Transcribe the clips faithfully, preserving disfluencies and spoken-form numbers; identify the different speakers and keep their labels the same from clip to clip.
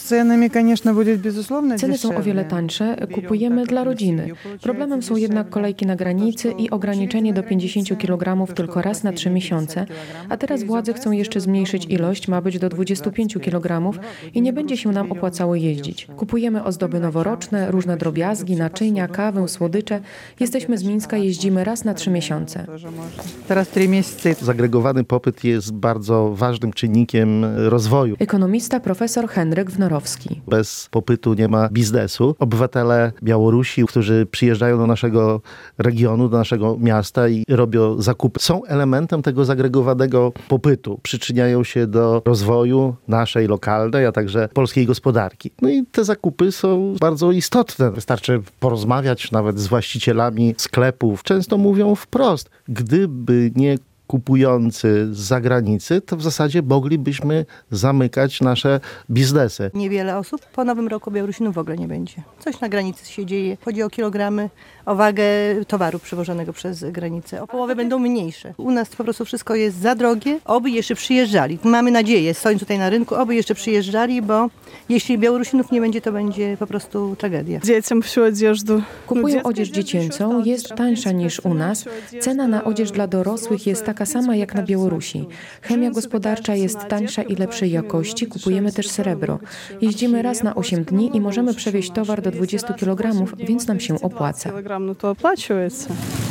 Speaker 1: Ceny są o wiele tańsze, kupujemy dla rodziny. Problemem są jednak kolejki na granicy i ograniczenie do pięćdziesięciu kilogramów tylko raz na trzy miesiące, a teraz władze chcą jeszcze zmniejszyć ilość, ma być do dwudziestu pięciu kilogramów i nie będzie się nam opłacało jeździć. Kupujemy ozdoby noworoczne, różne drobiazgi, naczynia, kawę, słodycze. Jesteśmy z Mińska, jeździmy raz na trzy miesiące.
Speaker 2: Teraz trzy miesiące.
Speaker 3: Zagregowany popyt jest bardzo ważnym czynnikiem rozwoju.
Speaker 1: Ekonomista profesor Henryk Wnorowski.
Speaker 3: Bez popytu nie ma biznesu. Obywatele Białorusi, którzy przyjeżdżają do naszego regionu, do naszego miasta i robią zakupy, są elementem tego zagregowanego popytu. Przyczyniają się do rozwoju naszej lokalnej, a także polskiej gospodarki. No i te zakupy są bardzo istotne. Wystarczy porozmawiać nawet z właścicielami sklepów. Często mówią wprost, gdyby nie kupujący z zagranicy, to w zasadzie moglibyśmy zamykać nasze biznesy.
Speaker 4: Niewiele osób. Po nowym roku Białorusinów w ogóle nie będzie. Coś na granicy się dzieje. Chodzi o kilogramy, o wagę towaru przywożonego przez granicę. O połowę będą mniejsze. U nas po prostu wszystko jest za drogie. Oby jeszcze przyjeżdżali. Mamy nadzieję, stojąc tutaj na rynku, oby jeszcze przyjeżdżali, bo jeśli Białorusinów nie będzie, to będzie po prostu tragedia.
Speaker 5: Dzieciom всю одежду.
Speaker 1: Kupują odzież dziecięcą, jest tańsza niż u nas. Cena na odzież dla dorosłych jest taka sama jak na Białorusi. Chemia gospodarcza jest tańsza i lepszej jakości, kupujemy też srebro. Jeździmy raz na osiem dni i możemy przewieźć towar do dwudziestu kilogramów, więc nam się opłaca.
Speaker 5: No to opłaciуется.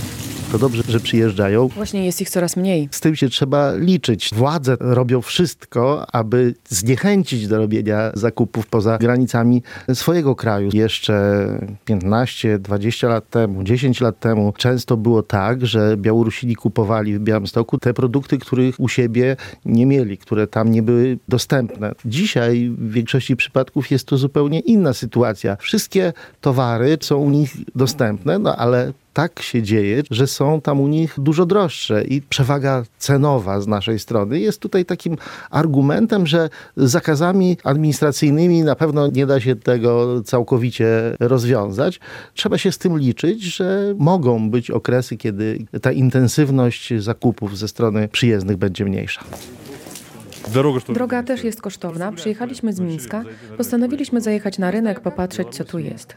Speaker 3: To dobrze, że przyjeżdżają.
Speaker 1: Właśnie jest ich coraz mniej.
Speaker 3: Z tym się trzeba liczyć. Władze robią wszystko, aby zniechęcić do robienia zakupów poza granicami swojego kraju. Jeszcze piętnaście, dwadzieścia lat temu, dziesięć lat temu często było tak, że Białorusini kupowali w Białymstoku te produkty, których u siebie nie mieli, które tam nie były dostępne. Dzisiaj w większości przypadków jest to zupełnie inna sytuacja. Wszystkie towary są u nich dostępne, no ale tak się dzieje, że są tam u nich dużo droższe i przewaga cenowa z naszej strony jest tutaj takim argumentem, że zakazami administracyjnymi na pewno nie da się tego całkowicie rozwiązać. Trzeba się z tym liczyć, że mogą być okresy, kiedy ta intensywność zakupów ze strony przyjezdnych będzie mniejsza.
Speaker 1: Droga też jest kosztowna. Przyjechaliśmy z Mińska, postanowiliśmy zajechać na rynek, popatrzeć, co tu jest.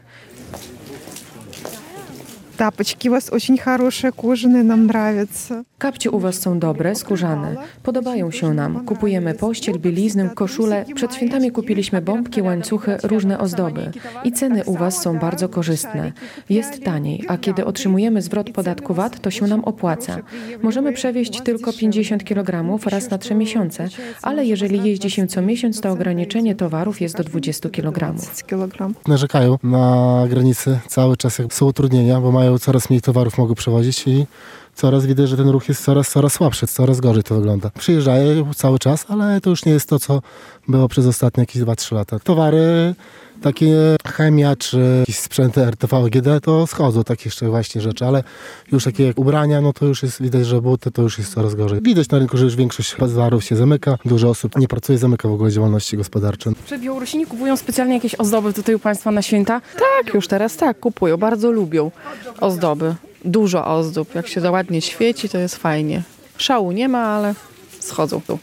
Speaker 6: Тапочки у вас очень хорошие, кожаные, нам нравятся.
Speaker 1: Kapcie u was są dobre, skórzane. Podobają się nam. Kupujemy pościel, bieliznę, koszule. Przed świętami kupiliśmy bombki, łańcuchy, różne ozdoby. I ceny u was są bardzo korzystne. Jest taniej, a kiedy otrzymujemy zwrot podatku V A T, to się nam opłaca. Możemy przewieźć tylko pięćdziesiąt kilogramów raz na trzy miesiące, ale jeżeli jeździ się co miesiąc, to ograniczenie towarów jest do dwudziestu kilogramów.
Speaker 7: Narzekają na granicy cały czas, jak są utrudnienia, bo mają coraz mniej towarów mogą przewozić i coraz widać, że ten ruch jest coraz, coraz słabszy, coraz gorzej to wygląda. Przyjeżdżają cały czas, ale to już nie jest to, co było przez ostatnie jakieś dwa trzy lata. Towary, takie chemia czy jakieś sprzęty R T V G D to schodzą, takie jeszcze właśnie rzeczy, ale już takie jak ubrania, no to już jest widać, że buty to już jest coraz gorzej. Widać na rynku, że już większość towarów się zamyka, dużo osób nie pracuje, zamyka w ogóle działalności gospodarcze.
Speaker 8: Czy Białorusini kupują specjalnie jakieś ozdoby tutaj u państwa na święta? Tak, już teraz tak, kupują, bardzo lubią ozdoby. Dużo ozdób, jak się to ładnie świeci, to jest fajnie. Szału nie ma, ale schodzą tu.